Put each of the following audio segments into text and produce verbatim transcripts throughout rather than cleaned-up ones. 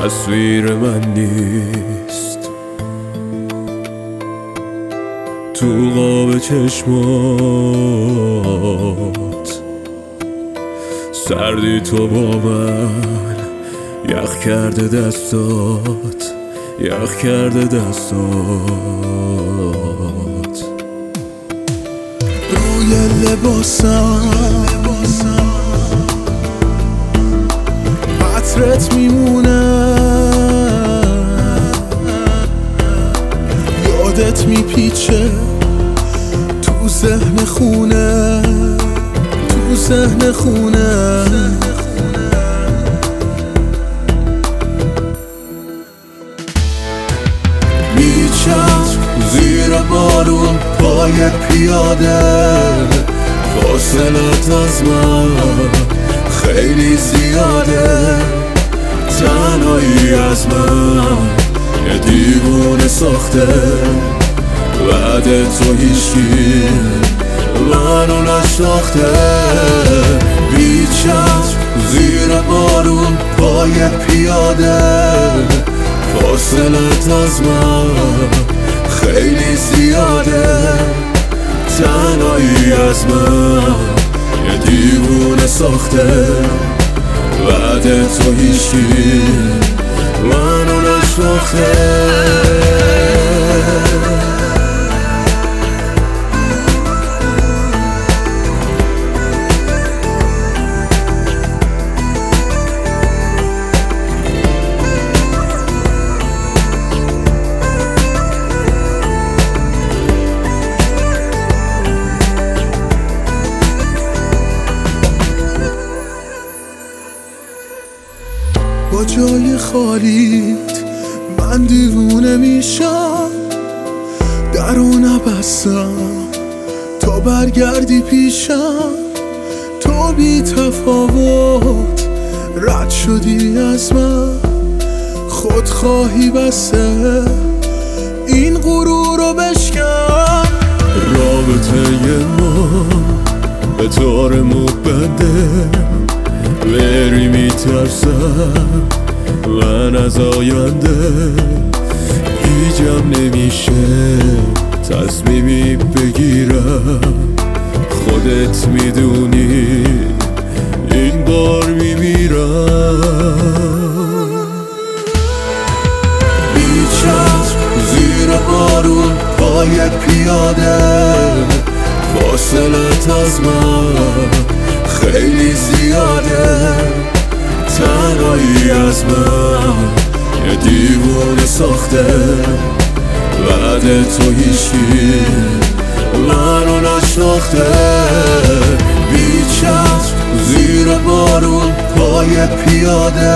تصویر من نیست تو قاب چشمات. سردی تو با من یخ کرده دستات، یخ کرده دستات. روی لباسم عطرت میمونه، یادت میپیچه تو ذهن خونه، تو ذهن خونه. میچرخ زیر بارون پای پیاده، فاصلت از من خیلی زیاده. تنهایی از من یه دیوونه ساخته، بعد تو هیچی منو نشناخته. بیچشم زیر بارون پای پیاده، فاصلت از من خیلی زیاده. تنهایی از من یه دیوونه ساخته، بعد تو هیچی منو نشناخته. با جای خالیت من دیوونه میشم، درو نبستم تا برگردی پیشم. تو بی تفاوت رد شدی از من، خودخواهی بسته این غرور رو بشکن. رابطه ما به طور مبده، بری میترسم من از آینده. گیجم نمیشه تصمیمی بگیرم، خودت میدونی این بار میمیرم. بیچشم زیر بارون پای پیاده، فاصلت از من خیلی زیاده. تنهایی از من یه دیوونه ساخته، بعد تو هیچی منو نشناخته. بیچشم زیر بارون پای پیاده،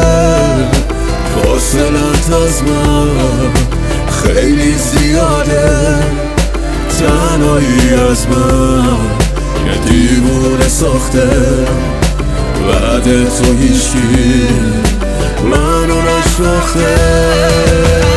فاصلت از من خیلی زیاده. تنهایی از من یه دیوونه ساخته، بعد تو هیچی منو نشناخته.